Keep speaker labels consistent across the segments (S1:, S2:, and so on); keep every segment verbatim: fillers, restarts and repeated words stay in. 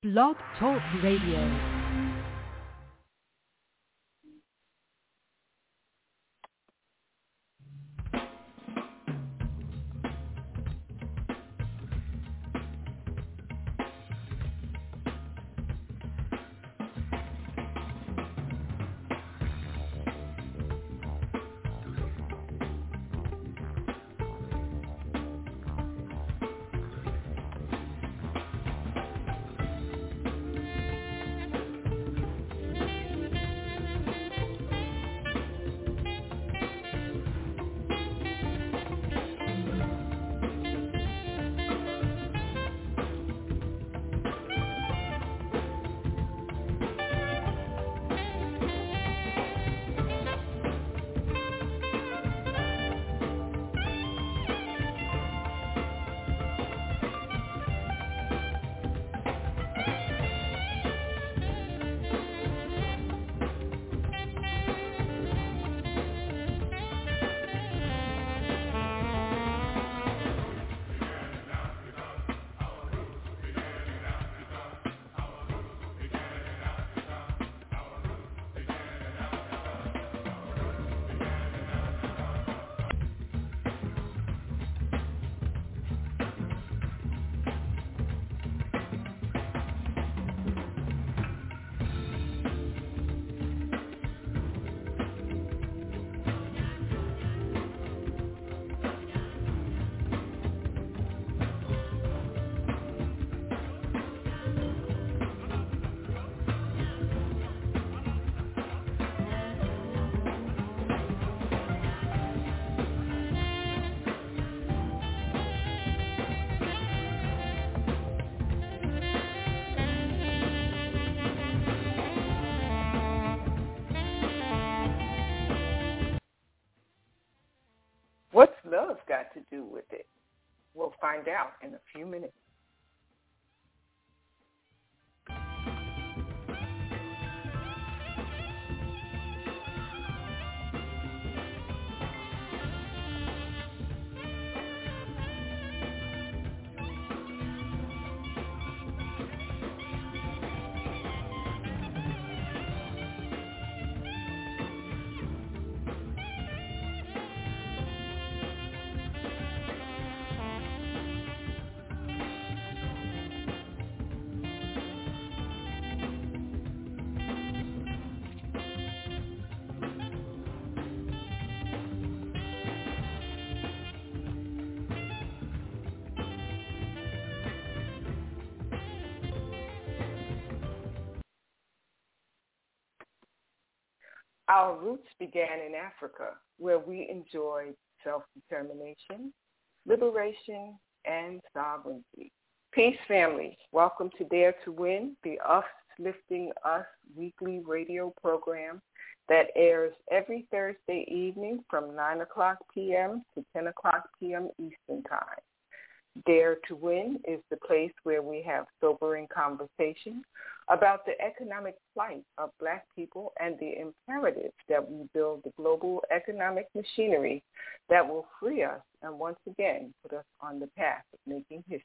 S1: Blog Talk Radio.
S2: What's love got to do with it? We'll find out in a few minutes. Our roots began in Africa, where we enjoyed self-determination, liberation, and sovereignty. Peace, family. Welcome to Dare to Win, the Us Lifting Us weekly radio program that airs every Thursday evening from nine o'clock p.m. to ten o'clock p.m. Eastern Time. Dare to Win is the place where we have sobering conversation about the economic plight of Black people and the imperative that we build the global economic machinery that will free us and once again put us on the path of making history.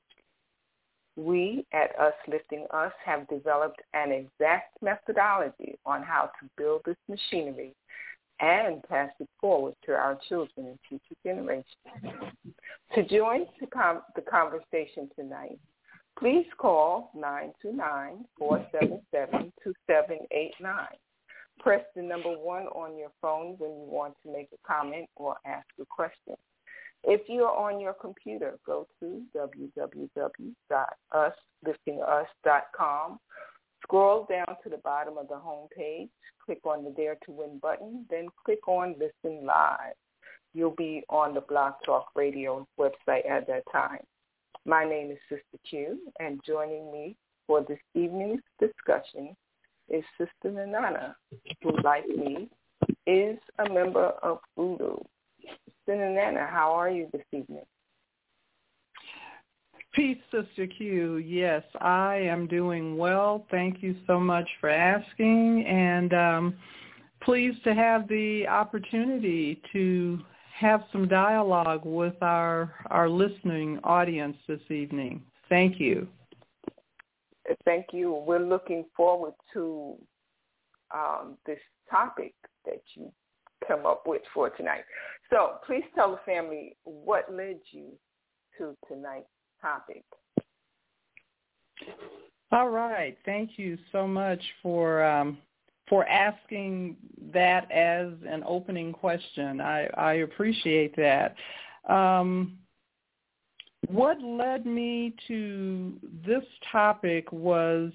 S2: We at Us Lifting Us have developed an exact methodology on how to build this machinery and pass it forward to our children and future generations. To join the, com- the conversation tonight, please call nine two nine, four seven seven, two seven eight nine. Press the number one on your phone when you want to make a comment or ask a question. If you are on your computer, go to w w w dot us lifting us dot com. Scroll down to the bottom of the home page, click on the Dare to Win button, then click on Listen Live. You'll be on the Blog Talk Radio website at that time. My name is Sister Q, and joining me for this evening's discussion is Sister Nanana, who, like me, is a member of Voodoo. Sister Nanana, how are you this evening?
S3: Peace, Sister Q. Yes, I am doing well. Thank you so much for asking, and um, pleased to have the opportunity to have some dialogue with our our listening audience this evening. Thank you.
S2: Thank you. We're looking forward to um, this topic that you come up with for tonight. So please tell the family what led you to tonight's topic.
S3: All right. Thank you so much for um, for asking that as an opening question. I, I appreciate that. Um, what led me to this topic was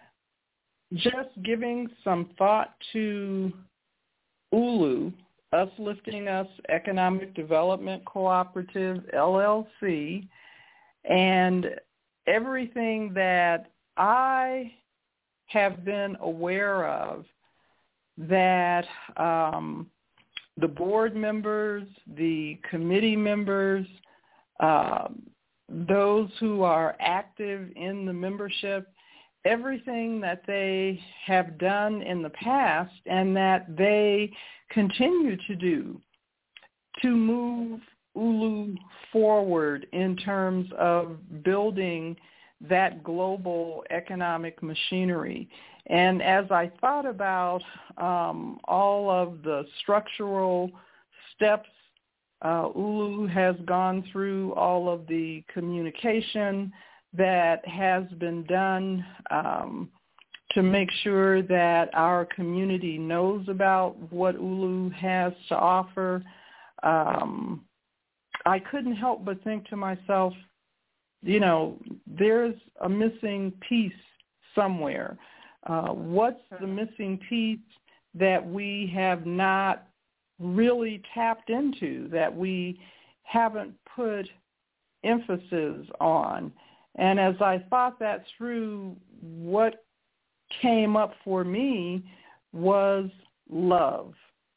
S3: just giving some thought to U L U, Us Lifting Us Economic Development Cooperative, L L C, and everything that I have been aware of that um, the board members, the committee members, um, those who are active in the membership, everything that they have done in the past and that they continue to do to move U L U forward in terms of building that global economic machinery. And as I thought about um, all of the structural steps uh, U L U has gone through, all of the communication that has been done um, to make sure that our community knows about what U L U has to offer, um, I couldn't help but think to myself, you know, there's a missing piece somewhere. Uh, what's the missing piece that we have not really tapped into, that we haven't put emphasis on? And as I thought that through, what came up for me was love.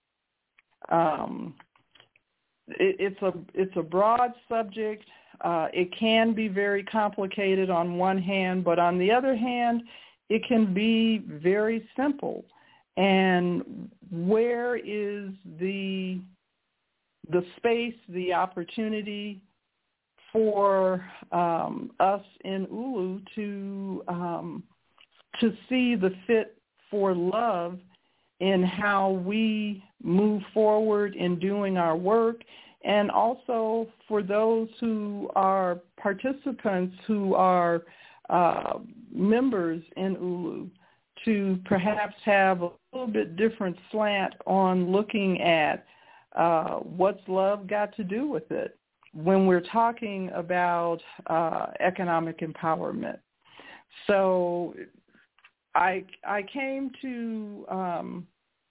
S3: Um, it, it's a it's a broad subject. Uh, it can be very complicated on one hand, but on the other hand, it can be very simple. And where is the the space, the opportunity for um, us in U L U to um, to see the fit for love in how we move forward in doing our work, and also for those who are participants who are uh, members in U L U to perhaps have a little bit different slant on looking at uh, what's love got to do with it when we're talking about uh, economic empowerment. So I I came to um,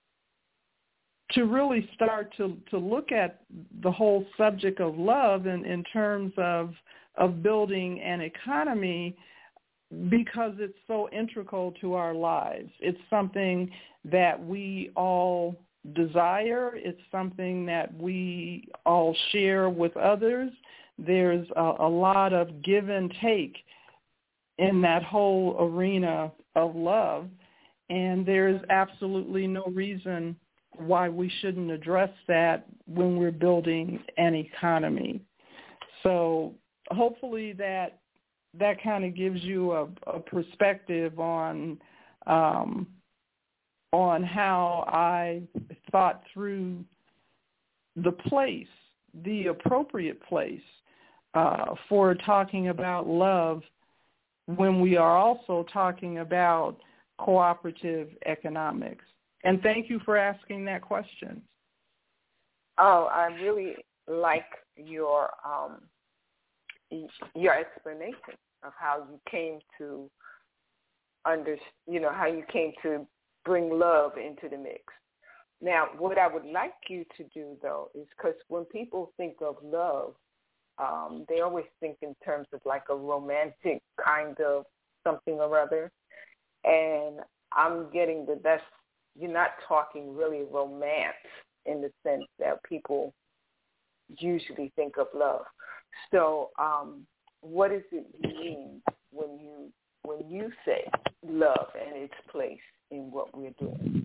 S3: to really start to, to look at the whole subject of love in, in terms of of building an economy, because it's so integral to our lives. It's something that we all desire. It's something that we all share with others. There's a, a lot of give and take in that whole arena of love, and there's absolutely no reason why we shouldn't address that when we're building an economy. So hopefully that that kind of gives you a, a perspective on um, on how I thought through the place, the appropriate place uh, for talking about love when we are also talking about cooperative economics. And thank you for asking that question.
S2: Oh, I really like your um, your explanation of how you came to under, you know, how you came to bring love into the mix. Now, what I would like you to do, though, is because when people think of love, um, they always think in terms of like a romantic kind of something or other. And I'm getting that that's, you're not talking really romance in the sense that people usually think of love. So um, what does it mean when you when you say love and its place in what we're doing?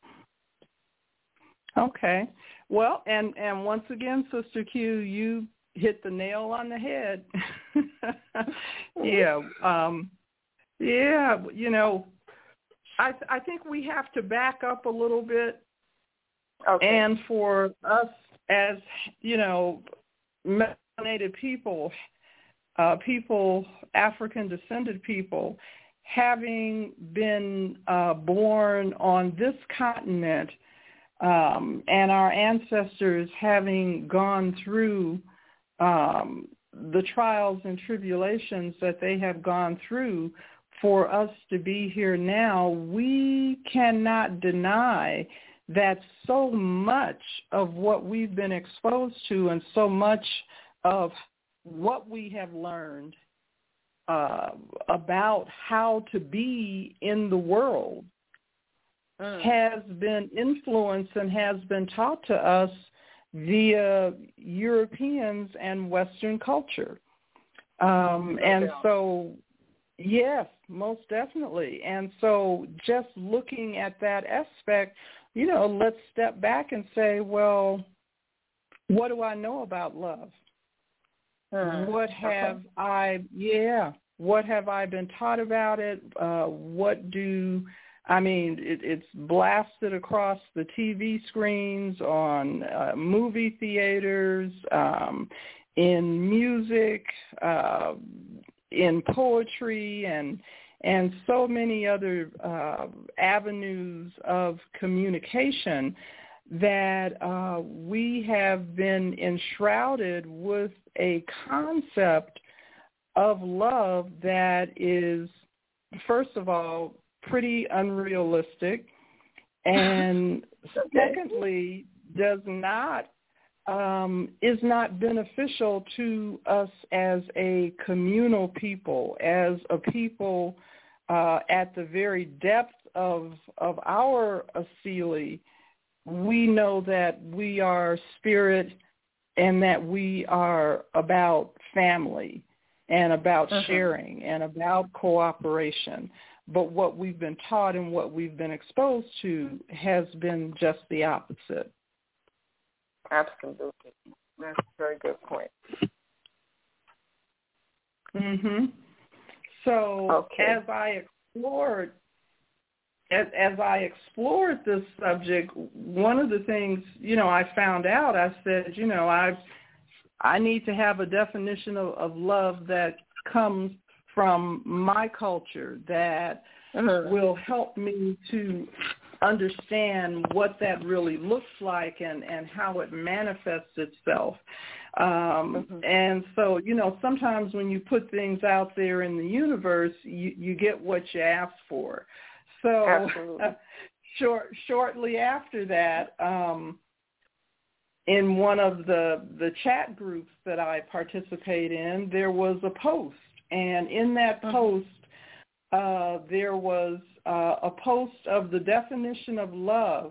S3: Okay. Well, and, and once again, Sister Q, you hit the nail on the head. yeah. Um, Yeah, you know, I I think we have to back up a little bit.
S2: Okay.
S3: And for us as, you know, melanated people, uh, people, African-descended people, having been uh, born on this continent, um, and our ancestors having gone through um, the trials and tribulations that they have gone through for us to be here now, we cannot deny that so much of what we've been exposed to and so much of what we have learned uh, about how to be in the world mm. has been influenced and has been taught to us via Europeans and Western culture. Um, and so, yes, most definitely. And so just looking at that aspect, you know, let's step back and say, well, what do I know about love? Uh, what have okay. I, yeah, what have I been taught about it? Uh, what do, I mean, it, it's blasted across the T V screens, on uh, movie theaters, um, in music, uh, in poetry, and and so many other uh, avenues of communication that uh, we have been enshrouded with a concept of love that is, first of all, pretty unrealistic, and secondly, does not Um, is not beneficial to us as a communal people, as a people uh, at the very depth of of our asili. We know that we are spirit and that we are about family and about uh-huh. sharing and about cooperation. But what we've been taught and what we've been exposed to has been just the opposite.
S2: Absolutely. That's a very good point.
S3: Mhm. So okay. as I explored as, as I explored this subject, one of the things, you know, I found out, I said, you know, I I need to have a definition of, of love that comes from my culture that uh-huh. will help me to understand what that really looks like and, and how it manifests itself. Um, mm-hmm. And so, you know, sometimes when you put things out there in the universe, you, you get what you ask for. So uh, short, shortly after that, um, in one of the, the chat groups that I participate in, there was a post. And in that mm-hmm. post, uh, there was uh, a post of the definition of love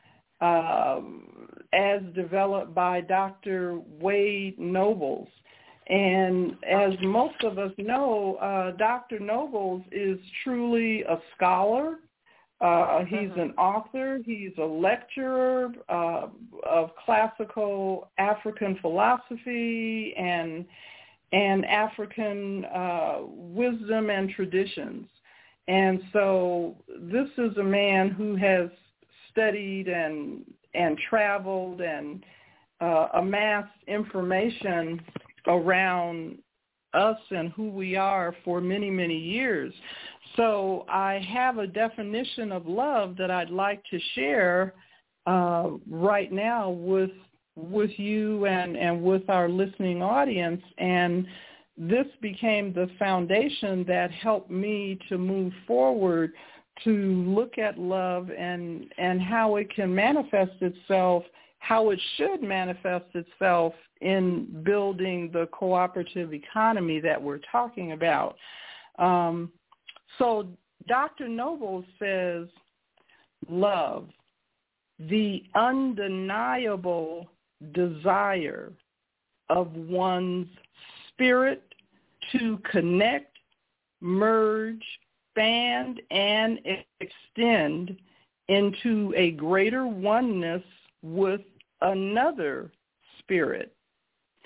S3: um, as developed by Doctor Wade Nobles. And as most of us know, uh, Doctor Nobles is truly a scholar. Uh, he's an author. He's a lecturer uh, of classical African philosophy and and African uh, wisdom and traditions. And so this is a man who has studied and and traveled and uh, amassed information around us and who we are for many, many years. So I have a definition of love that I'd like to share uh, right now with with you and, and with our listening audience. And this became the foundation that helped me to move forward to look at love and, and how it can manifest itself, how it should manifest itself in building the cooperative economy that we're talking about. Um, so Doctor Noble says, love, the undeniable desire of one's spirit to connect, merge, expand, and extend into a greater oneness with another spirit.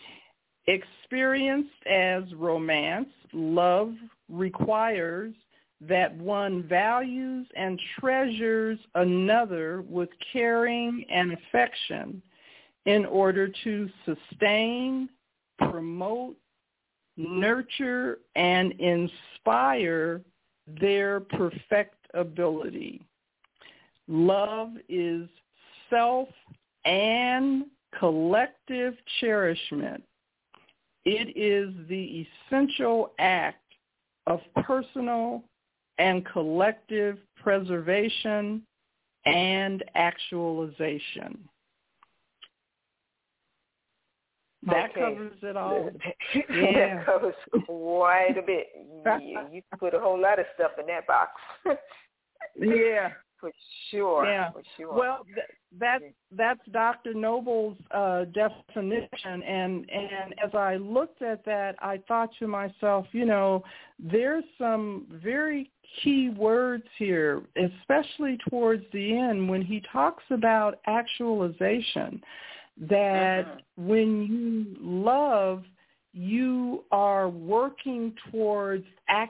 S3: Experienced as romance, love requires that one values and treasures another with caring and affection in order to sustain, promote, nurture, and inspire their perfectibility. Love is self and collective cherishment. It is the essential act of personal and collective preservation and actualization. That
S2: okay.
S3: covers it all.
S2: Yeah. That covers quite a bit. You, you can put a whole lot of stuff in that box.
S3: Yeah.
S2: For sure.
S3: Yeah.
S2: For sure.
S3: Well, th- that that's Doctor Noble's uh, definition, and and as I looked at that, I thought to myself, you know, there's some very key words here, especially towards the end when he talks about actualization. That mm-hmm. when you love, you are working towards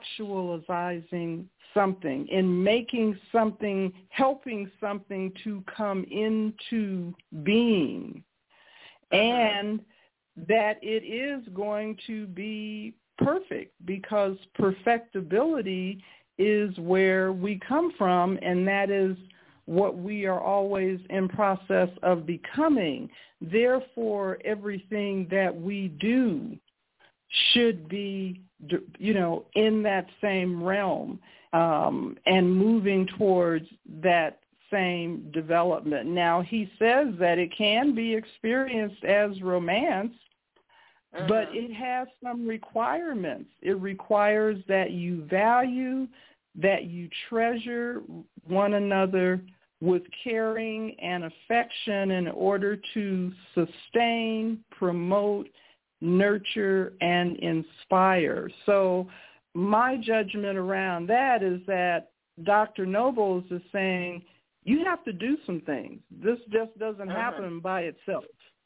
S3: actualizing something, in making something, helping something to come into being, uh-huh. and that it is going to be perfect, because perfectibility is where we come from, and that is what we are always in process of becoming. Therefore, everything that we do should be, you know, in that same realm, um, and moving towards that same development. Now, he says that it can be experienced as romance, uh-huh. but it has some requirements. It requires that you value, that you treasure one another with caring and affection in order to sustain, promote, nurture, and inspire. So my judgment around that is that Doctor Nobles is saying you have to do some things. This just doesn't uh-huh. happen by itself.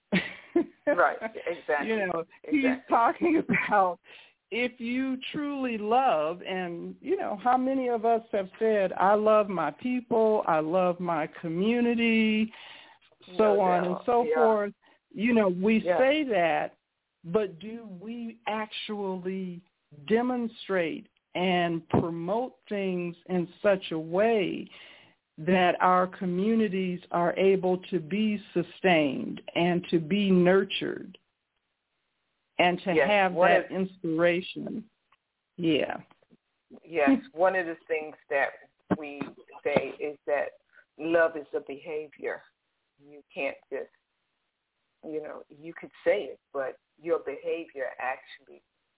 S2: Right, exactly.
S3: You know,
S2: exactly.
S3: He's talking about if you truly love, and, you know, how many of us have said, I love my people, I love my community, so
S2: no
S3: on
S2: doubt.
S3: and so
S2: yeah.
S3: forth. You know, we
S2: yeah.
S3: say that, but do we actually demonstrate and promote things in such a way that our communities are able to be sustained and to be nurtured and to
S2: yes,
S3: have that
S2: of,
S3: inspiration? Yeah.
S2: Yes, one of the things that we say is that love is a behavior. You can't just, you know, you could say it, but your behavior actually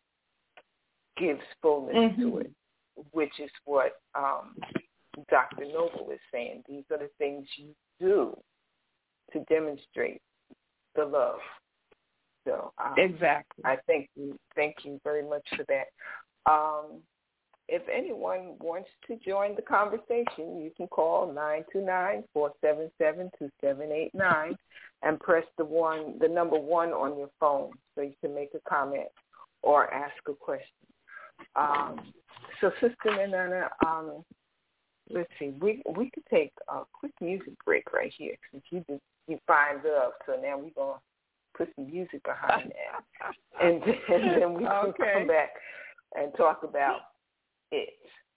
S2: gives fullness mm-hmm. to it, which is what um, Doctor Noble is saying. These are the things you do to demonstrate the love. So um,
S3: exactly.
S2: I thank you, thank you very much for that. Um, if anyone wants to join the conversation, you can call nine two nine, four seven seven, two seven eight nine and press the one, the number one on your phone, so you can make a comment or ask a question. Um, so, Sister Nanana, um, let's see, we we could take a quick music break right here since you just, you find love. So now we're gonna put some music behind that, and then, and then we can
S3: okay.
S2: come back and talk about it.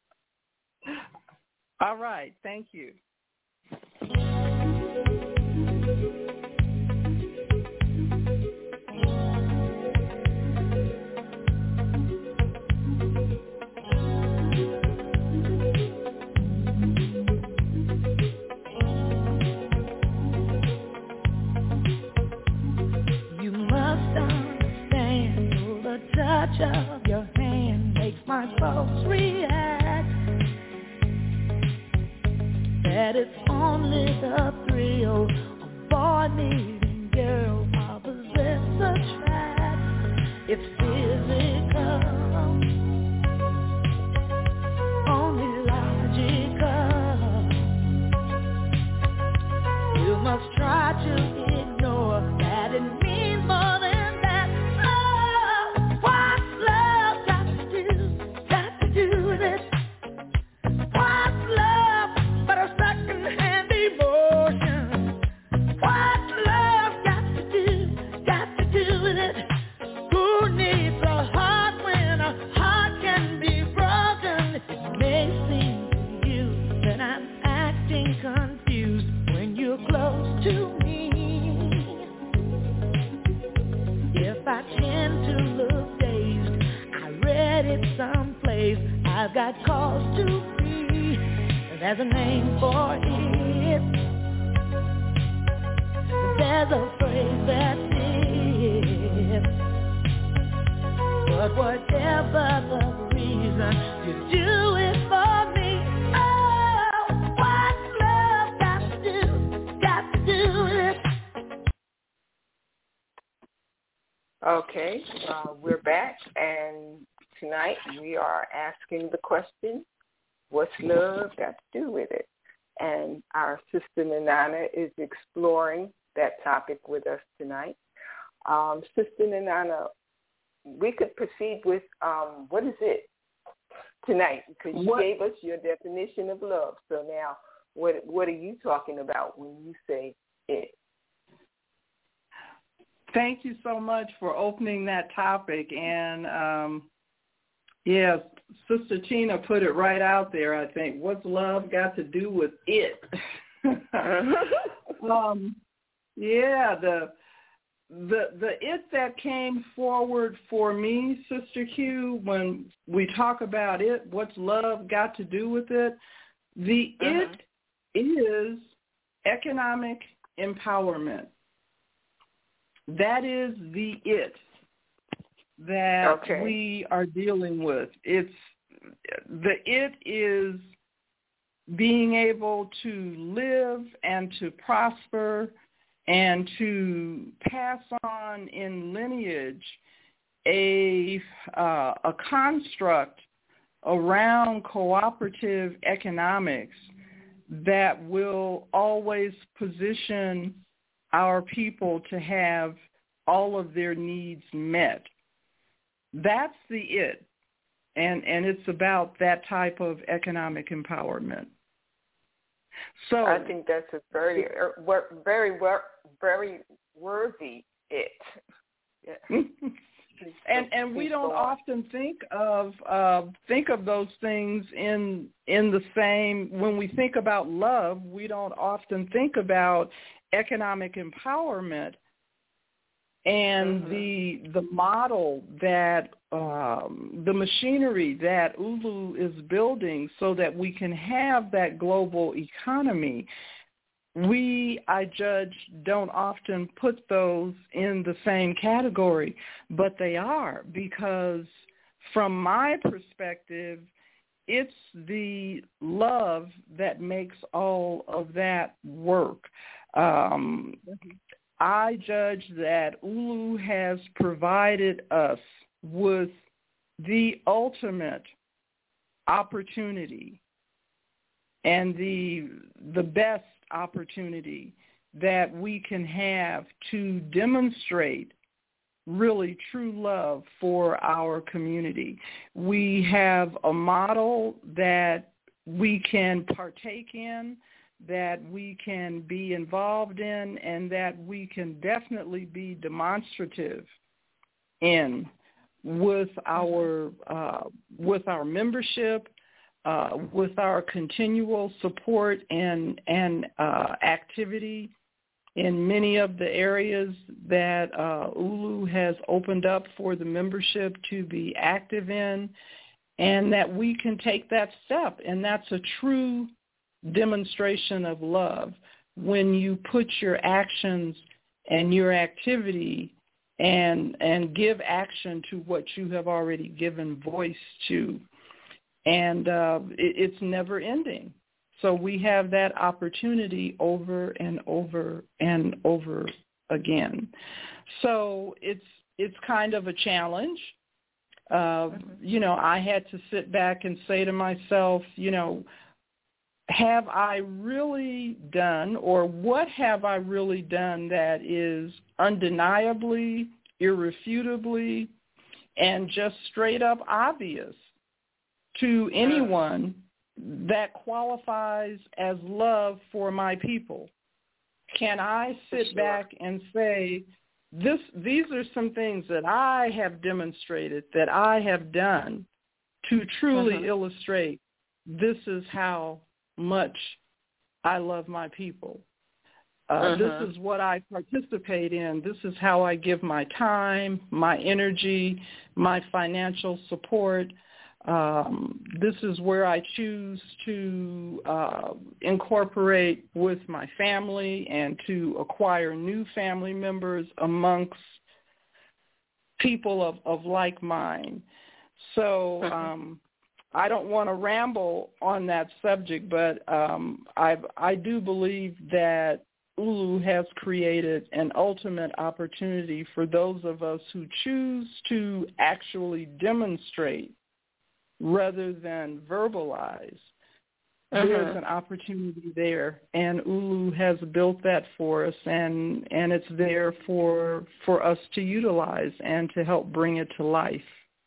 S3: All right. Thank you.
S1: You must understand, the touch of your hand makes my pulse react. That it's only the thrill of boy meeting girl opposites attract. It's physical, only logical. You must try to ignore that it means more than that. Oh, what's love got to do, got to do with it? there's a name for it. There's a phrase that fits. But whatever the reason, you do it for me. Oh, what's love got to do? Got to do it.
S2: Okay, uh, we're back, and tonight we are asking the question, what's love got to do with it? And our sister Nanana is exploring that topic with us tonight. Um, sister Nanana, we could proceed with um, what is it tonight? Because you what? gave us your definition of love. So now, what what are you talking about when you say it?
S3: Thank you so much for opening that topic. And, um, yeah, Sister Tina put it right out there, I think. What's love got to do with it? um, yeah, the the the it that came forward for me, Sister Q, when we talk about it, what's love got to do with it? The uh-huh. it is economic empowerment. That is the it that okay. we are dealing with. It's the it is being able to live and to prosper and to pass on in lineage a uh, a construct around cooperative economics that will always position our people to have all of their needs met. That's the it, and and it's about that type of economic empowerment. So
S2: I think that's a very, very, very worthy it. Yeah.
S3: and and we don't often think of uh, think of those things in in the same. When we think about love, we don't often think about economic empowerment and mm-hmm. the the model that um, the machinery that Ulu is building so that we can have that global economy. We, I judge, don't often put those in the same category, but they are, because from my perspective, it's the love that makes all of that work. Um, I judge that Ulu has provided us with the ultimate opportunity and the the best opportunity that we can have to demonstrate really true love for our community. We have a model that we can partake in, that we can be involved in, and that we can definitely be demonstrative in with our uh, with our membership, uh, with our continual support and and uh, activity in many of the areas that uh, Ulu has opened up for the membership to be active in, and that we can take that step. And that's a true demonstration of love when you put your actions and your activity and and give action to what you have already given voice to. And uh, it, it's never ending. So we have that opportunity over and over and over again. So it's it's kind of a challenge. Uh, mm-hmm. You know, I had to sit back and say to myself, you know, have I really done, or what have I really done that is undeniably, irrefutably, and just straight up obvious to anyone that qualifies as love for my people? Can I sit sure. back and say, this, these are some things that I have demonstrated, that I have done to truly uh-huh. illustrate this is how much I love my people. Uh, uh-huh. This is what I participate in. This is how I give my time, my energy, my financial support. Um, this is where I choose to uh, incorporate with my family and to acquire new family members amongst people of, of like mind. So um, I don't want to ramble on that subject, but um, I I do believe that Ulu has created an ultimate opportunity for those of us who choose to actually demonstrate rather than verbalize. Uh-huh. There's an opportunity there, and Ulu has built that for us, and, and it's there for for us to utilize and to help bring it to life.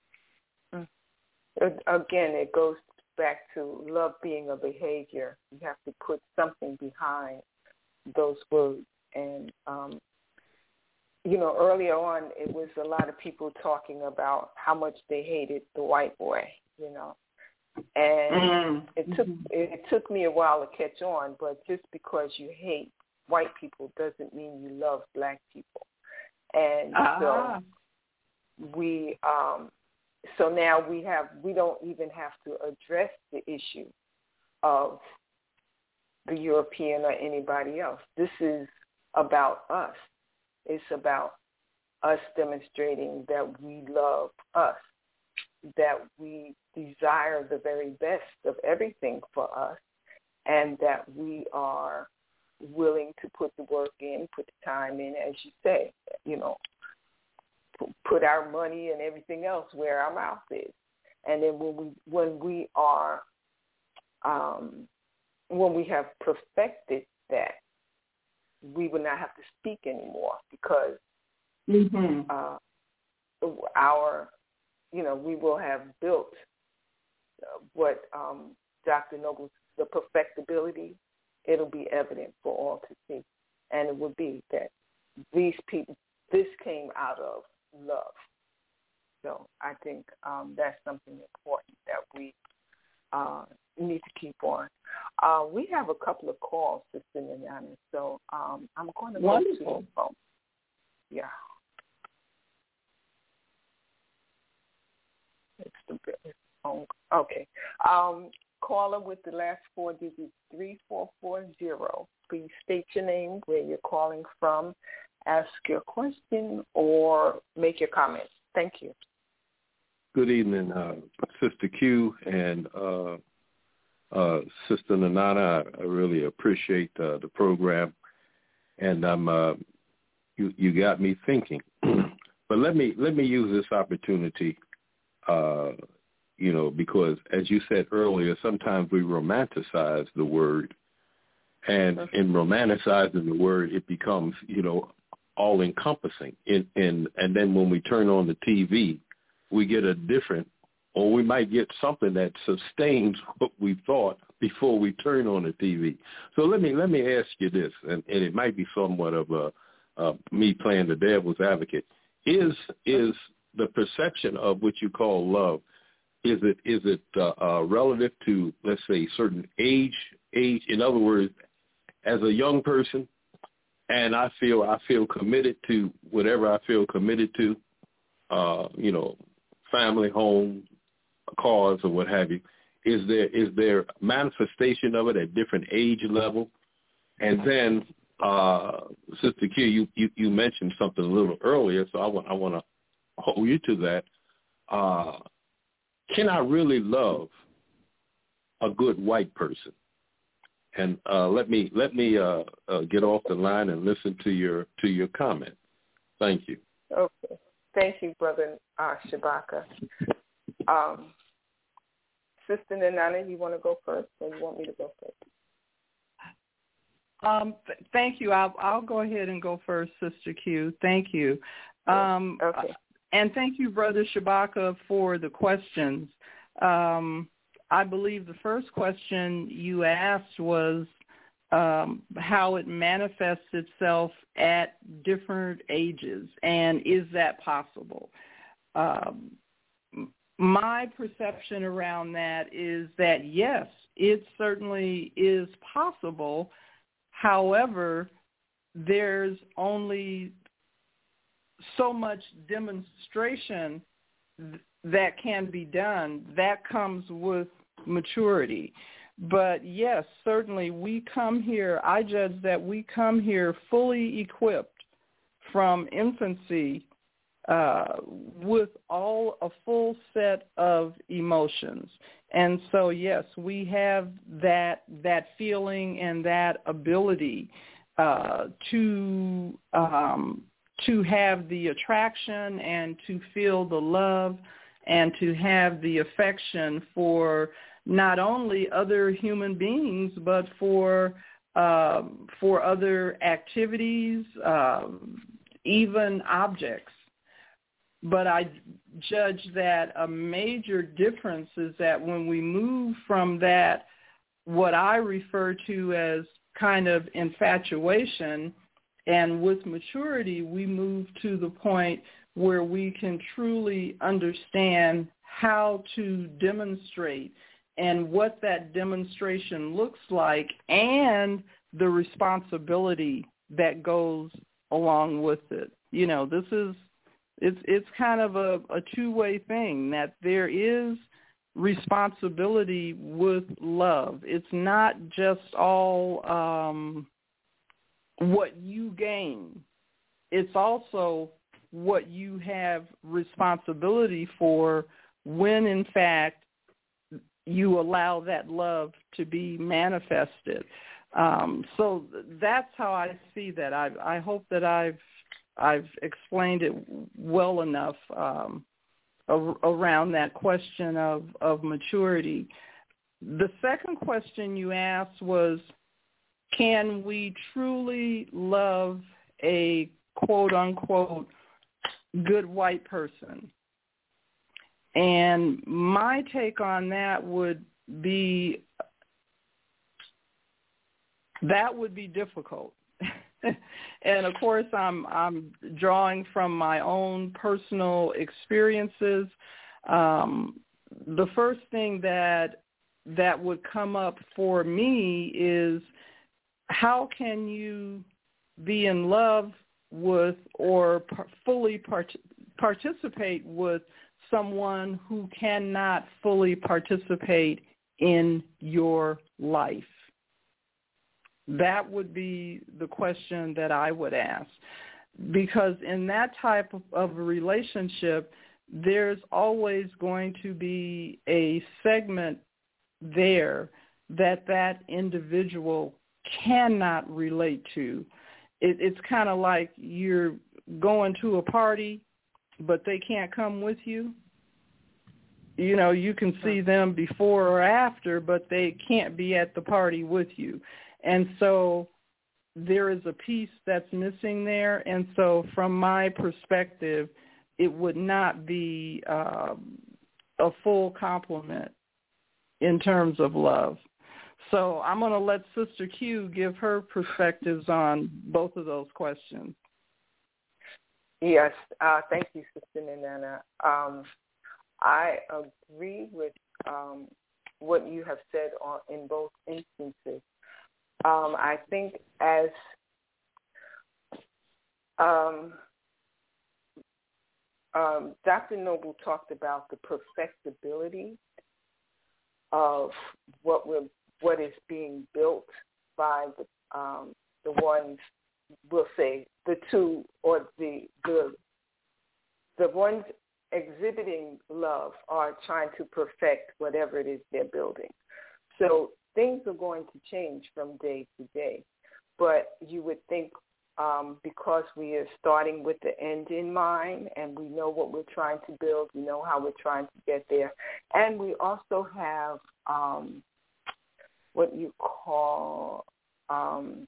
S2: Again, it goes back to love being a behavior. You have to put something behind those words. And, um, you know, earlier on, it was a lot of people talking about how much they hated the white boy, you know. And mm-hmm. it took it took me a while to catch on, but just because you hate white people doesn't mean you love black people. And ah. so we um, so now we have we don't even have to address the issue of the European or anybody else. This is about us. It's about us demonstrating that we love us, that we desire the very best of everything for us, and that we are willing to put the work in, put the time in, as you say, you know, put our money and everything else where our mouth is. And then when we when we are um, when we have perfected that, we will not have to speak anymore because mm-hmm. uh, our you know, we will have built uh, what um, Doctor Noble, the perfectibility, it'll be evident for all to see. And it will be that these people, this came out of love. So I think um, that's something important that we uh, need to keep on. Uh, we have a couple of calls, Sister Nana, so um, I'm going to go Wonderful. to the phone. Yeah. It's the phone. Okay. Um, caller with the last four digits, three four four zero. Please state your name, where you're calling from, ask your question, or make your comments. Thank you.
S4: Good evening, uh, Sister Q and uh, uh, Sister Nanana. I really appreciate uh, the program, and I'm uh, you you got me thinking. But let me let me use this opportunity. Uh, you know, because as you said earlier, sometimes we romanticize the word, and okay. in romanticizing the word, it becomes, you know, all-encompassing. And, and, and then when we turn on the T V, we get a different, or we might get something that sustains what we thought before we turn on the T V. So let me let me ask you this, and, and it might be somewhat of a, uh, me playing the devil's advocate. Is is the perception of what you call love, is it is it uh, uh, relative to, let's say, certain age? Age, in other words, as a young person, and I feel I feel committed to whatever I feel committed to, uh, you know, family, home, cause, or what have you. Is there is there manifestation of it at different age level? And then, uh, Sister Q, you, you, you mentioned something a little earlier, so I want I want to hold you to that. Uh, can I really love a good white person? And uh, let me let me uh, uh, get off the line and listen to your to your comment. Thank you.
S2: Okay, thank you, Brother uh, Shabaka. Um, Sister Nanana, you want to go first, or you want me to go first?
S3: Um, th- thank you. I'll I'll go ahead and go first, Sister Q. Thank you. Um,
S2: okay.
S3: And thank you, Brother Shabaka, for the questions. Um, I believe the first question you asked was um, how it manifests itself at different ages, and is that possible? Um, my perception around that is that, yes, it certainly is possible. However, there's only so much demonstration that can be done, that comes with maturity. But yes, certainly we come here, I judge that we come here fully equipped from infancy uh, with all a full set of emotions. And so, yes, we have that that feeling and that ability uh, to um, to have the attraction and to feel the love and to have the affection for not only other human beings, but for uh, for other activities, uh, even objects. But I judge that a major difference is that when we move from that, what I refer to as kind of infatuation, and with maturity, we move to the point where we can truly understand how to demonstrate and what that demonstration looks like and the responsibility that goes along with it. You know, this is, it's it's kind of a, a two-way thing, that there is responsibility with love. It's not just all um, what you gain. It's also what you have responsibility for when, in fact, you allow that love to be manifested. Um, so that's how I see that. I, I hope that I've I've explained it well enough um, a- around that question of, of maturity. The second question you asked was, can we truly love a quote-unquote good white person? And my take on that would be that would be difficult. And of course, I'm I'm drawing from my own personal experiences. Um, the first thing that that would come up for me is, how can you be in love with or par- fully part- participate with someone who cannot fully participate in your life? That would be the question that I would ask, because in that type of, of a relationship, there's always going to be a segment there that that individual cannot relate to. It, it's kind of like you're going to a party, but they can't come with you. You know, you can see them before or after, but they can't be at the party with you. And so there is a piece that's missing there. And so from my perspective, it would not be um, a full complement in terms of love. So I'm going to let Sister Q give her perspectives on both of those questions.
S2: Yes, uh, thank you, Sister Nana. Um, I agree with um, what you have said on, in both instances. Um, I think as um, um, Doctor Noble talked about the perfectibility of what we're, what is being built by the um, the ones, we'll say the two or the the the ones exhibiting love are trying to perfect whatever it is they're building. So things are going to change from day to day, but you would think um, because we are starting with the end in mind and we know what we're trying to build, we know how we're trying to get there, and we also have um, what you call um,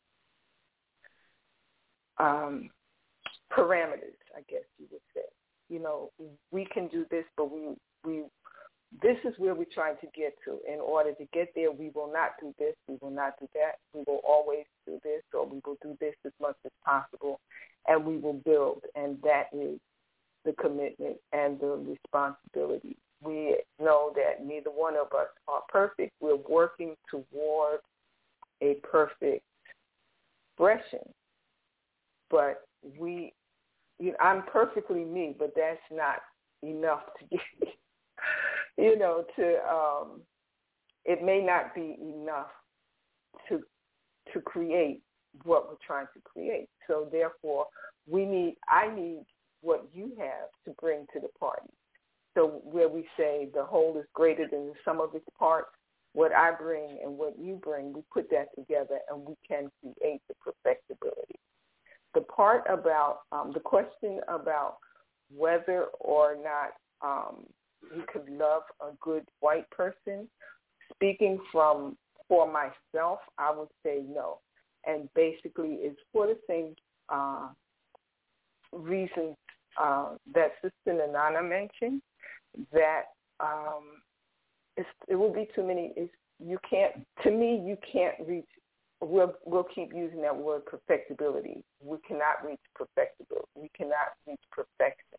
S2: um, parameters, I guess you would say. You know, we can do this, but we we this is where we're trying to get to. In order to get there, we will not do this, we will not do that. We will always do this, or we will do this as much as possible, and we will build. And that is the commitment and the responsibility. We know that neither one of us are perfect. We're working toward a perfect expression. But we, you know, I'm perfectly me, but that's not enough to get you know, to um, it may not be enough to to create what we're trying to create. So therefore, we need, I need what you have to bring to the party. So where we say the whole is greater than the sum of its parts, what I bring and what you bring, we put that together and we can create the perfectibility. The part about, um, the question about whether or not um, you could love a good white person, speaking from for myself, I would say no. And basically it's for the same uh, reasons uh, that Sister Nana mentioned, that um, it's, it will be too many. It's, you can't, to me, you can't reach, we'll, we'll keep using that word perfectibility. We cannot reach perfectibility. We cannot reach perfection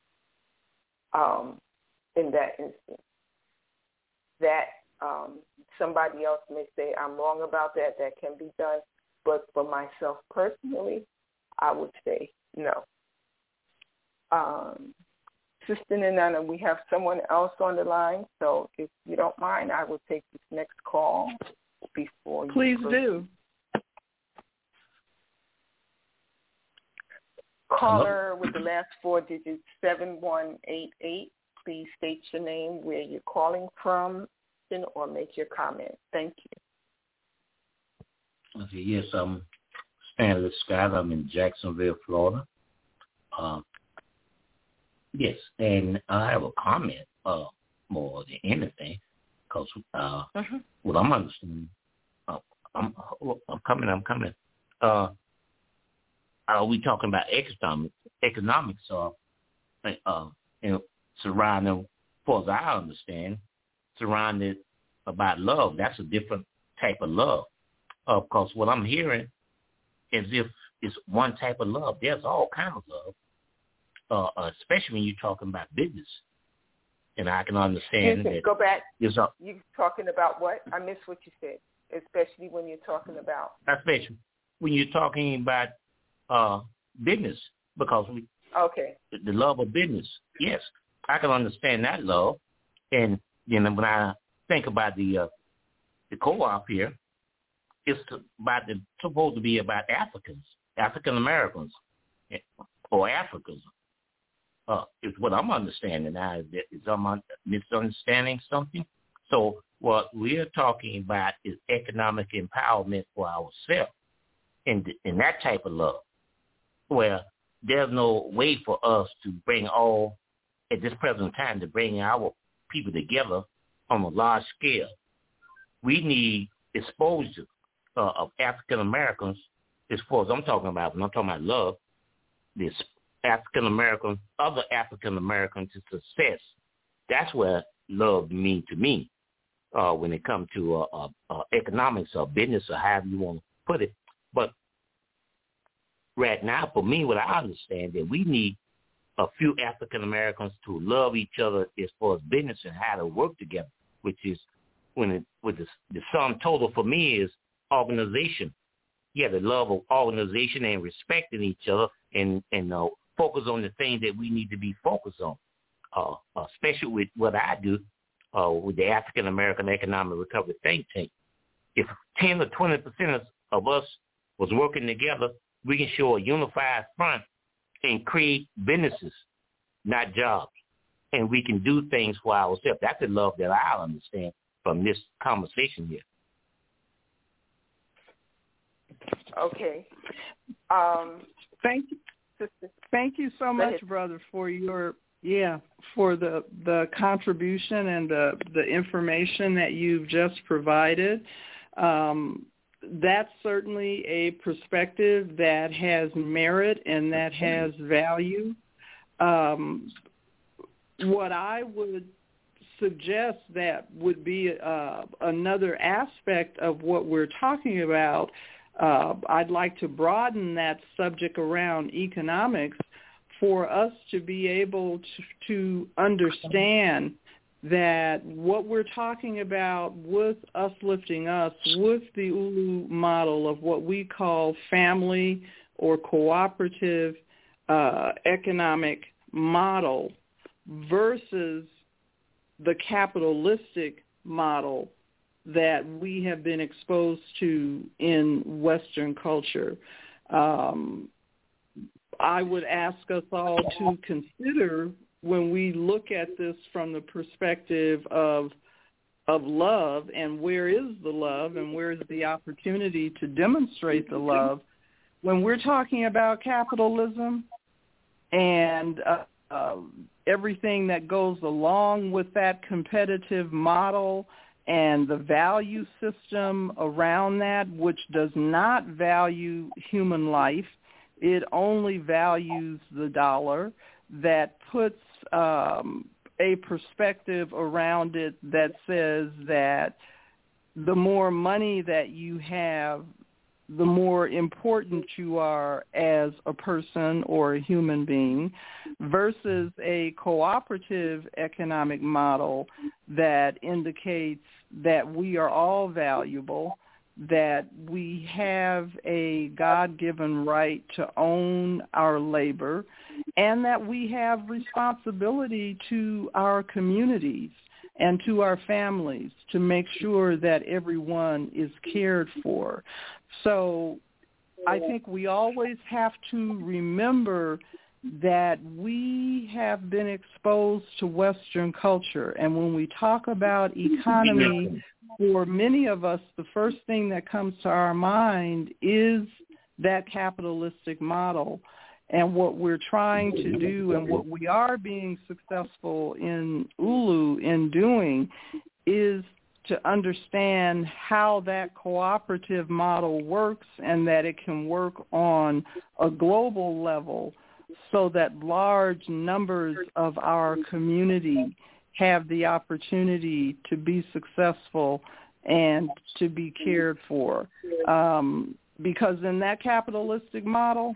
S2: um, in that instance. That um, somebody else may say, I'm wrong about that, that can be done. But for myself personally, I would say no. Um, Sister Nana, we have someone else on the line, so if you don't mind, I will take this next call before you
S3: Please
S2: proceed.
S3: do.
S2: Caller with the last four digits, seven one eight eight. Please state your name, where you're calling from, or make your comment. Thank you.
S5: Okay, yes, I'm Stanley Scott. I'm in Jacksonville, Florida. Uh, yes, and I have a comment uh, more than anything, because uh, uh-huh. what I'm understanding, uh, I'm, I'm coming, I'm coming. Uh, are we talking about economics? Economics, uh, uh, and surrounding, as far as I understand, surrounded about love. That's a different type of love. Uh, because what I'm hearing is if it's one type of love. There's all kinds of love, uh, especially when you're talking about business. And I can understand
S2: Listen,
S5: that.
S2: Go back.
S5: A,
S2: you're talking about what? I missed what you said, especially when you're talking about.
S5: Especially when you're talking about uh, business, because we,
S2: okay.
S5: the, the love of business. Yes, I can understand that love. And you know, when I think about the uh, the co-op here, it's about the, supposed to be about Africans, African Americans, or Africans. Uh, is what I'm understanding now. Is, that, is I'm misunderstanding something? So what we're talking about is economic empowerment for ourselves, in the, in that type of love, where there's no way for us to bring all at this present time to bring our people together on a large scale. We need exposure uh, of African Americans, as far as I'm talking about. When I'm talking about love, this African Americans, other African Americans to success. That's where love means to me. Uh, when it comes to uh, uh, uh, economics or business or however you want to put it, but right now, for me, what I understand that we need a few African Americans to love each other as far as business and how to work together, which is when it, with the, the sum total for me is organization. Yeah, the love of organization and respecting each other and, and uh, focus on the things that we need to be focused on, uh, uh, especially with what I do uh, with the African American Economic Recovery Think Tank. If ten or twenty percent of us was working together, we can show a unified front and create businesses, not jobs. And we can do things for ourselves. That's the love that I understand from this conversation here.
S2: Okay. Um,
S3: thank you. Sister. Thank you so much, brother, for your yeah for the the contribution and the the information that you've just provided. Um, that's certainly a perspective that has merit and that has value. Um, what I would suggest that would be uh, another aspect of what we're talking about, uh, I'd like to broaden that subject around economics for us to be able to, to understand that what we're talking about with Us Lifting Us, with the Ulu model of what we call family or cooperative uh, economic model versus the capitalistic model that we have been exposed to in Western culture. Um, I would ask us all to consider, when we look at this from the perspective of of love, and where is the love and where is the opportunity to demonstrate the love, when we're talking about capitalism and uh, uh, everything that goes along with that competitive model and the value system around that, which does not value human life, it only values the dollar, that puts um, a perspective around it that says that the more money that you have, the more important you are as a person or a human being, versus a cooperative economic model that indicates that we are all valuable, that we have a God-given right to own our labor, and that we have responsibility to our communities and to our families to make sure that everyone is cared for. So I think we always have to remember that we have been exposed to Western culture, and when we talk about economy, for many of us, the first thing that comes to our mind is that capitalistic model. And what we're trying to do, and what we are being successful in U L U in doing, is to understand how that cooperative model works, and that it can work on a global level so that large numbers of our community have the opportunity to be successful and to be cared for. Um, because in that capitalistic model,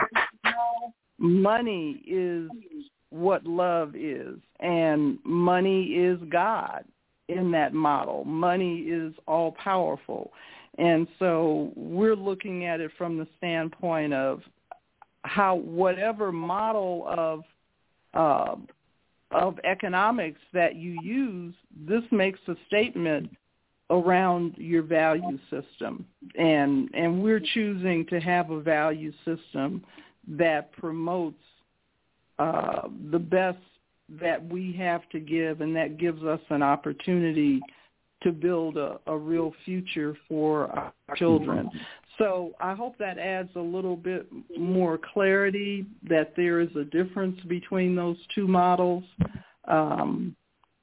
S3: money is what love is, and money is God in that model. Money is all powerful. And so we're looking at it from the standpoint of how whatever model of uh, of economics that you use, this makes a statement around your value system. And and we're choosing to have a value system that promotes uh, the best that we have to give, and that gives us an opportunity to build a, a real future for our children. So I hope that adds a little bit more clarity that there is a difference between those two models, um,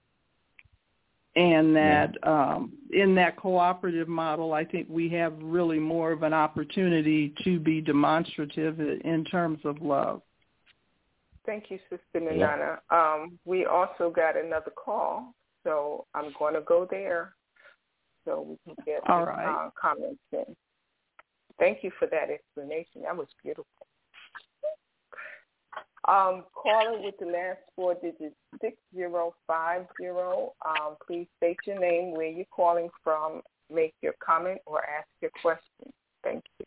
S3: and that um, in that cooperative model, I think we have really more of an opportunity to be demonstrative in terms of love.
S2: Thank you, Sister Nanana. Um, we also got another call, so I'm going to go there so we can get
S3: All right.
S2: uh, comments in. Thank you for that explanation. That was beautiful. Um, caller with the last four digits, six zero five zero. Um, please state your name, where you're calling from, make your comment, or ask your question. Thank you.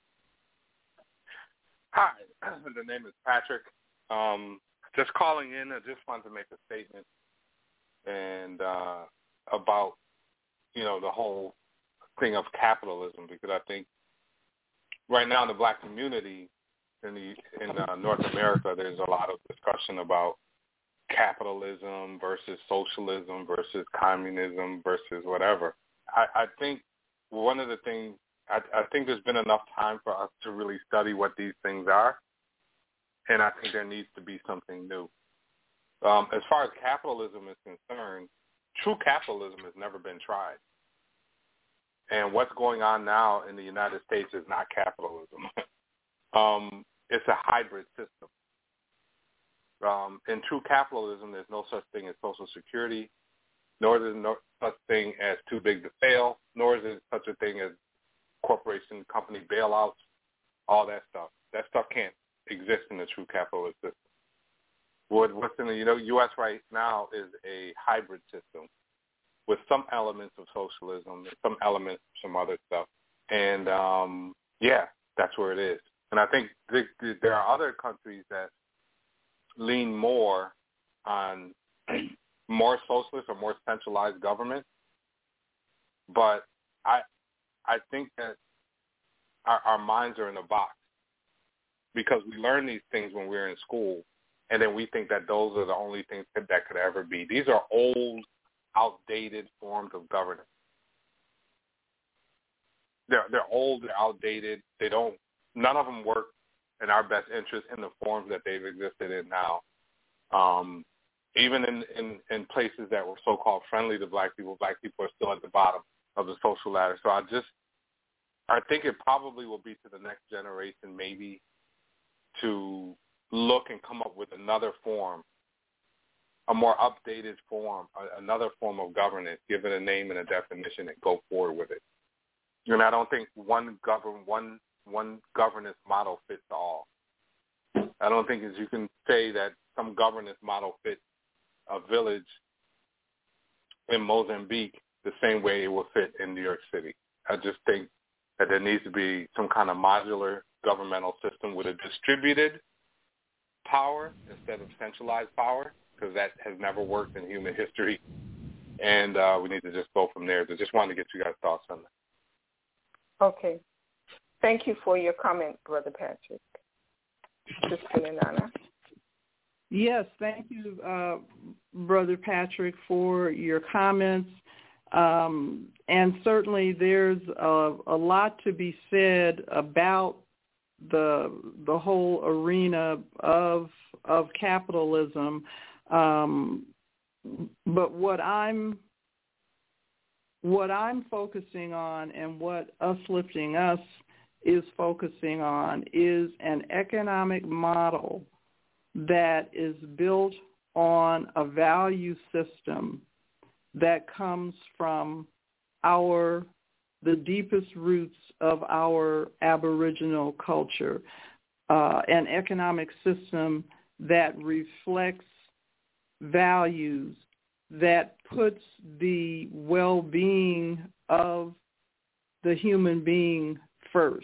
S6: Hi, the name is Patrick. Um, just calling in. I just wanted to make a statement and uh, about, you know, the whole thing of capitalism, because I think right now in the black community in the in uh, North America, there's a lot of discussion about capitalism versus socialism versus communism versus whatever. I, I think one of the things, I, I think there's been enough time for us to really study what these things are, and I think there needs to be something new. Um, as far as capitalism is concerned, true capitalism has never been tried. And what's going on now in the United States is not capitalism. um, it's a hybrid system. Um, in true capitalism, there's no such thing as Social Security, nor is there no such thing as too big to fail, nor is there such a thing as corporation, company bailouts, all that stuff. That stuff can't exist in the true capitalist system. What, what's in the you know, U S right now is a hybrid system with some elements of socialism and some elements of some other stuff. And, um, yeah, that's where it is. And I think th- th- there are other countries that lean more on more socialist or more centralized government. But I I think that our, our minds are in a box because we learn these things when we're in school, and then we think that those are the only things that, that could ever be. These are old, outdated forms of governance. They're they're old, they're outdated. They don't. None of them work in our best interest in the forms that they've existed in now. Um, even in, in, in places that were so-called friendly to black people, black people are still at the bottom of the social ladder. So I just, I think it probably will be to the next generation maybe to look and come up with another form, a more updated form, another form of governance, give it a name and a definition and go forward with it. And I don't think one govern one one governance model fits all. I don't think as you can say that some governance model fits a village in Mozambique the same way it will fit in New York City. I just think that there needs to be some kind of modular governmental system with a distributed power instead of centralized power, because that has never worked in human history. And uh, we need to just go from there. So just wanted to get you guys' thoughts on that.
S2: Okay. Thank you for your comment, Brother Patrick. Sister Nana.
S3: Yes, thank you, uh, Brother Patrick, for your comments. Um, and certainly there's a, a lot to be said about the the whole arena of of capitalism. Um, but what I'm what I'm focusing on and what Us Lifting Us is focusing on is an economic model that is built on a value system that comes from our the deepest roots of our Aboriginal culture, uh, an economic system that reflects values, that puts the well-being of the human being first,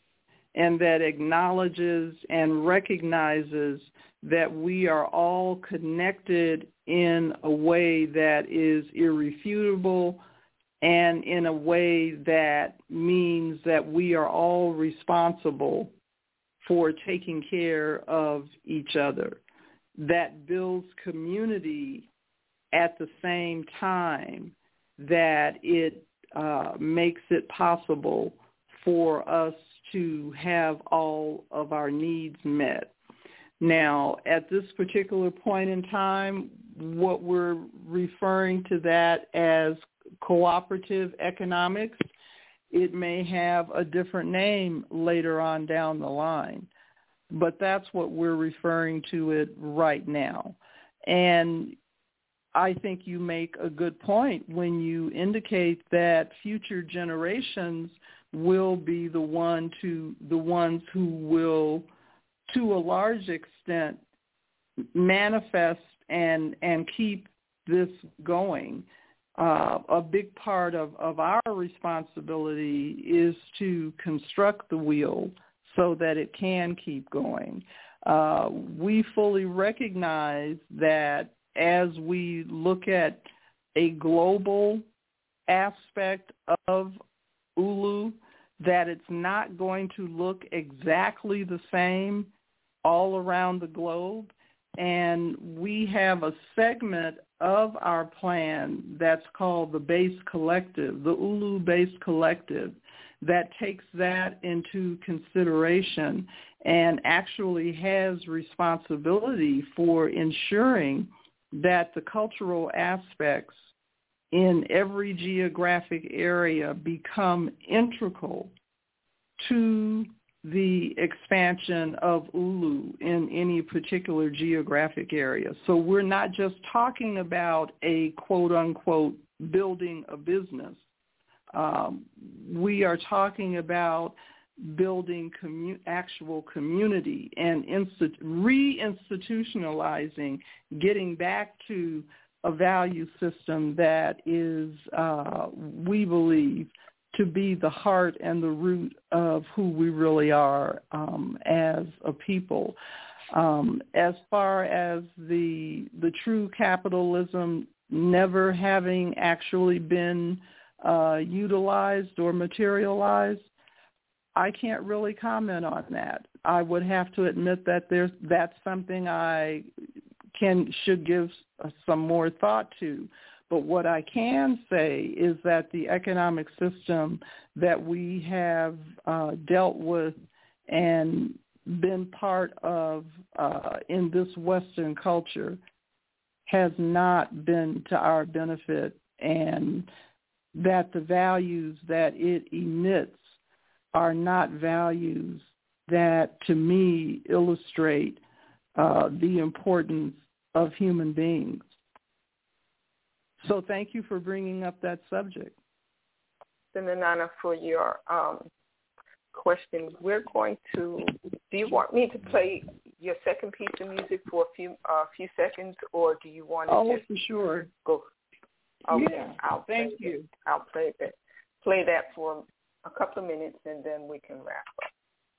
S3: and that acknowledges and recognizes that we are all connected in a way that is irrefutable and in a way that means that we are all responsible for taking care of each other. That builds community at the same time that it uh, makes it possible for us to have all of our needs met. Now, at this particular point in time, what we're referring to that as cooperative economics, it may have a different name later on down the line, but that's what we're referring to it right now. And I think you make a good point when you indicate that future generations will be the one to the ones who will, to a large extent, manifest and and keep this going. Uh, a big part of, of our responsibility is to construct the wheel so that it can keep going. Uh, we fully recognize that as we look at a global aspect of Ulu, that it's not going to look exactly the same all around the globe. And we have a segment of our plan that's called the Base Collective, the Ulu Base Collective, that takes that into consideration and actually has responsibility for ensuring that the cultural aspects in every geographic area become integral to the expansion of Ulu in any particular geographic area. So we're not just talking about a quote-unquote building a business. Um, we are talking about building commu- actual community and insti- re-institutionalizing, getting back to a value system that is, uh, we believe, to be the heart and the root of who we really are um, as a people. Um, as far as the the true capitalism never having actually been uh, utilized or materialized, I can't really comment on that. I would have to admit that there's that's something I can should give some more thought to. But what I can say is that the economic system that we have uh, dealt with and been part of uh, in this Western culture has not been to our benefit, and that the values that it emits are not values that, to me, illustrate uh, the importance of human beings. So thank you for bringing up that subject.
S2: Sister Nana, for your um, question, we're going to, do you want me to play your second piece of music for a few uh, few seconds, or do you want to
S3: oh,
S2: just
S3: for sure.
S2: go? Okay,
S3: yeah,
S2: I'll
S3: thank
S2: play
S3: you.
S2: That. I'll play that. Play that for a couple of minutes, and then we can wrap up.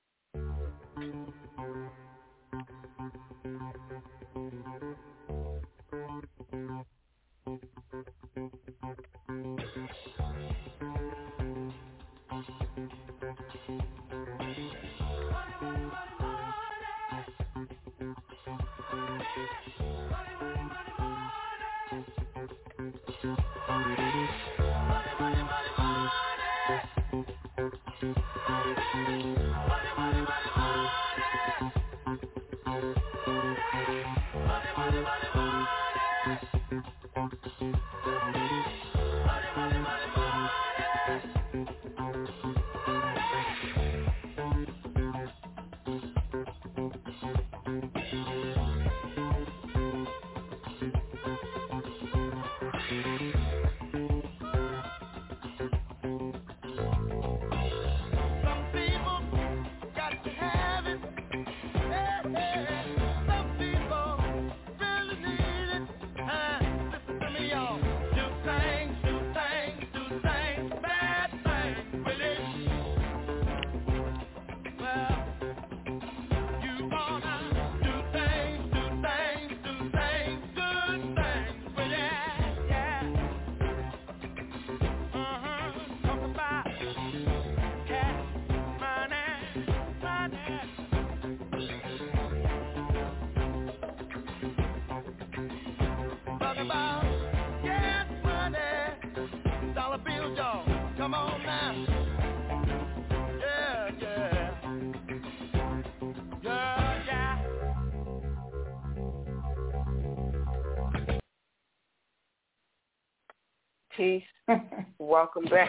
S2: Peace. Welcome back.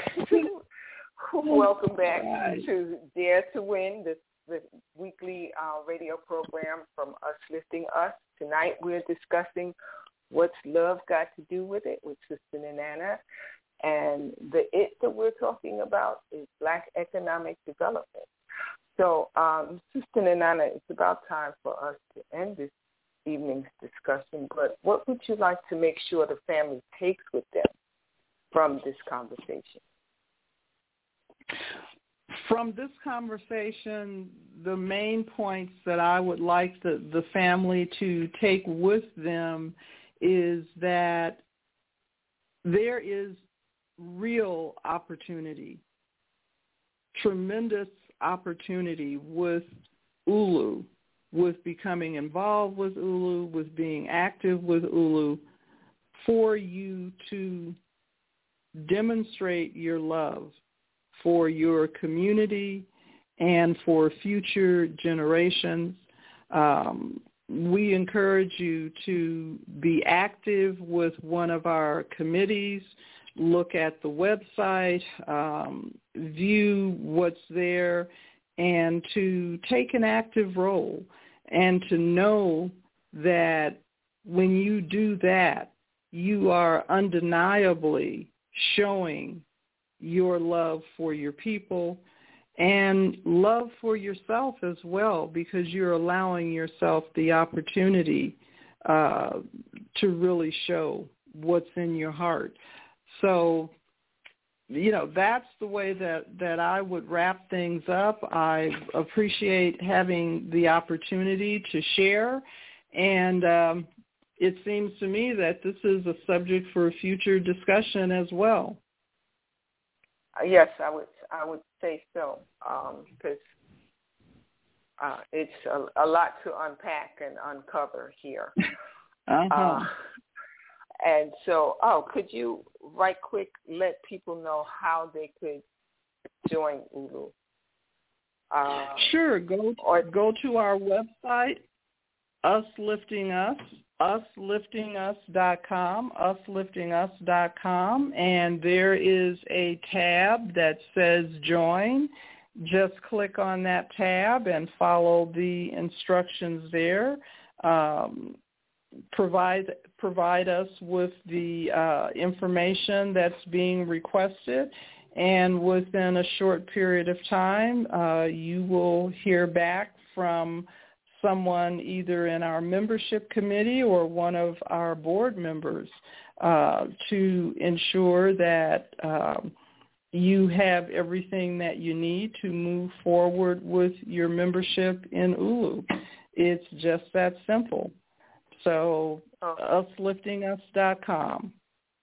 S2: Welcome back to Dare to Win, the, the weekly uh, radio program from Us Lifting Us. Tonight we're discussing what's love got to do with it with Sister Nana. And the it that we're talking about is Black economic development. So, um, Sister Nana, it's about time for us to end this evening's discussion. But what would you like to make sure the family takes with them from this conversation?
S3: From this conversation, the main points that I would like the, the family to take with them is that there is real opportunity, tremendous opportunity with Ulu, with becoming involved with Ulu, with being active with Ulu, for you to demonstrate your love for your community and for future generations. Um, we encourage you to be active with one of our committees, look at the website, um, view what's there, and to take an active role, and to know that when you do that, you are undeniably showing your love for your people and love for yourself as well, because you're allowing yourself the opportunity uh, to really show what's in your heart. So you know, that's the way that, that I would wrap things up. I appreciate having the opportunity to share, and um, it seems to me that this is a subject for future discussion as well.
S2: Yes, I would I would say so, because um, uh, it's a, a lot to unpack and uncover here.
S3: uh-huh.
S2: uh, and so, oh, could you right quick let people know how they could join Ulu? Uh,
S3: sure. Go
S2: or,
S3: go to our website, Us Lifting Us. us lifting us dot com, us lifting us dot com, and there is a tab that says join. Just click on that tab and follow the instructions there. Um, provide provide us with the uh, information that's being requested, and within a short period of time, uh, you will hear back from someone either in our membership committee or one of our board members uh, to ensure that um, you have everything that you need to move forward with your membership in Ulu. It's just that simple. So us lifting us dot com.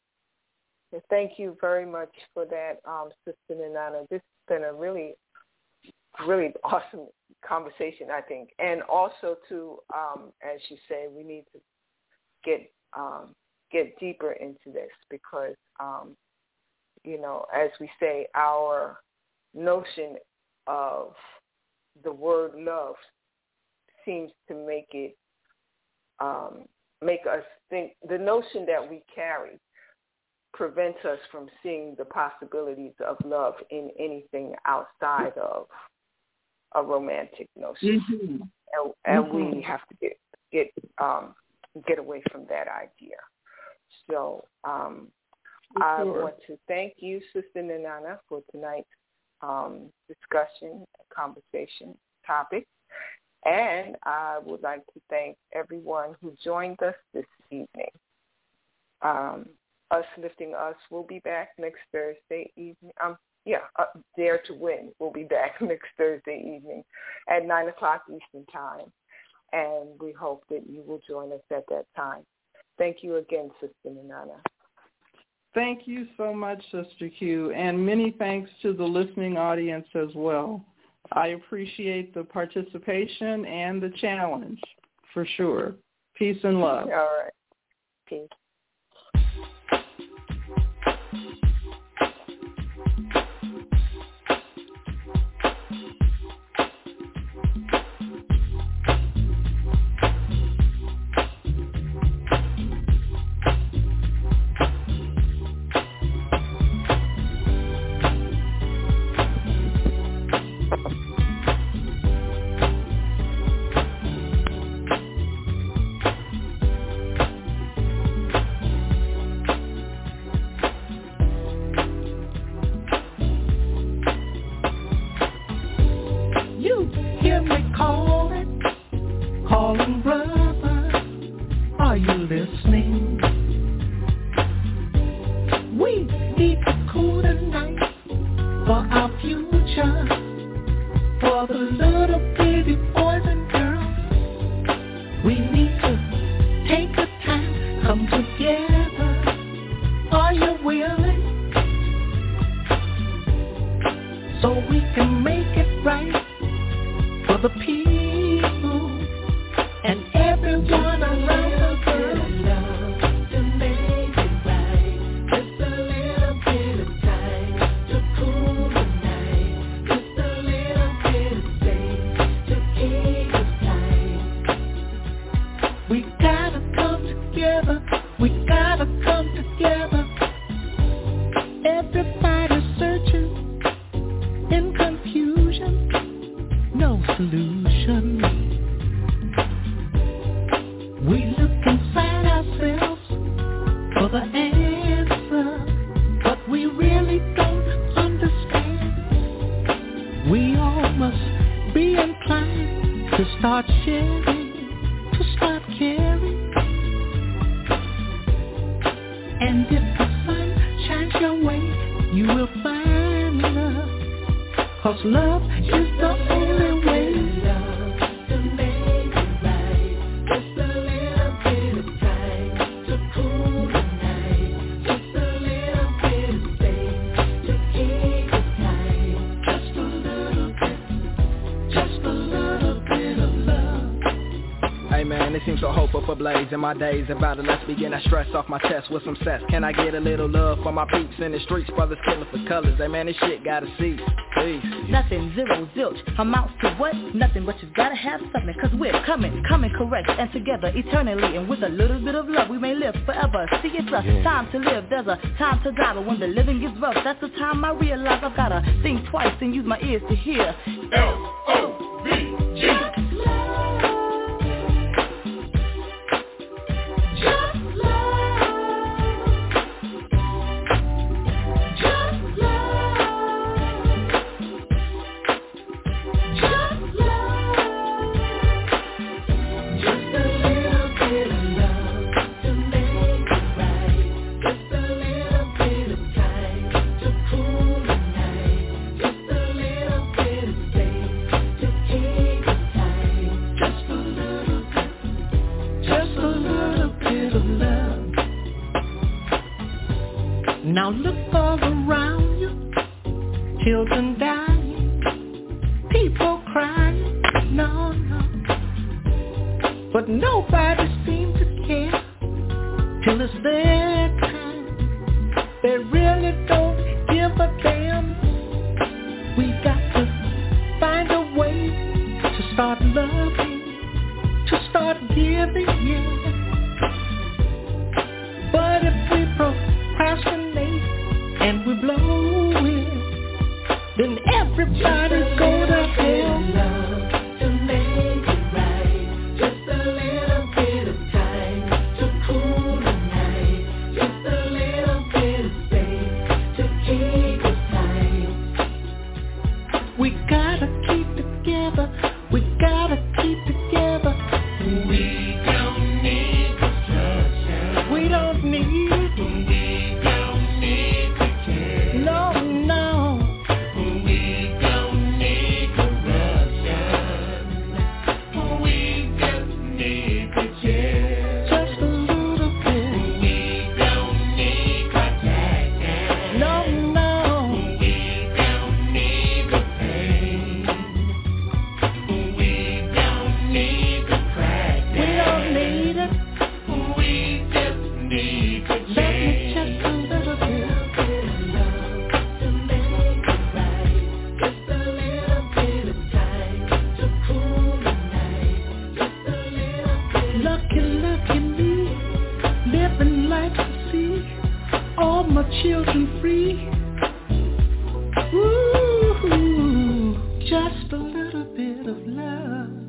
S2: Thank you very much for that, um, Sister Nana. This has been a really, really awesome conversation, I think. And also, to, um, as you say, we need to get um, get deeper into this because, um, you know, as we say, our notion of the word love seems to make it, um, make us think, the notion that we carry prevents us from seeing the possibilities of love in anything outside of a romantic notion.
S3: Mm-hmm.
S2: And, and
S3: mm-hmm.
S2: we have to get get um, get away from that idea. So um,
S3: sure.
S2: I want to thank you, Sister Nana, for tonight's um, discussion, conversation topic. And I would like to thank everyone who joined us this evening. Um, Us Lifting Us will be back next Thursday evening. Um, yeah, uh, Dare to Win will be back next Thursday evening at nine o'clock Eastern Time. And we hope that you will join us at that time. Thank you again, Sister Nana.
S3: Thank you so much, Sister Q, and many thanks to the listening audience as well. I appreciate the participation and the challenge, for sure. Peace and love.
S2: All right. Peace.
S1: And if the sun shines your way, you will find 'cause love is the only way.
S7: It seems so hopeful for blades in my days about it. Let's begin. I stress off my chest with some sets. Can I get a little love for my peeps in the streets? Brothers killing for colors. Hey man, this shit gotta cease. Peace.
S8: Nothing, zero, zilch, amounts to what? Nothing, but you gotta have something. Cause we're coming, coming correct and together eternally. And with a little bit of love, we may live forever. See, it's a yeah. time to live, there's a time to die. But when the living gets rough, that's the time I realize I've gotta think twice and use my ears to hear. L O V G.
S1: Now look all around you, children dying, people crying, no, no. But nobody seems to care till it's their time. They really don't give a damn. We got to find a way to start loving, to start giving, yeah. But if we procrastinate and we blow it, then everybody go to hell. Love to make it right, just a little bit of time to cool the night, just a little bit of space to keep us tight. We gotta keep together, we gotta keep together. We don't need destruction, we don't need children free. Ooh, just a little bit of love.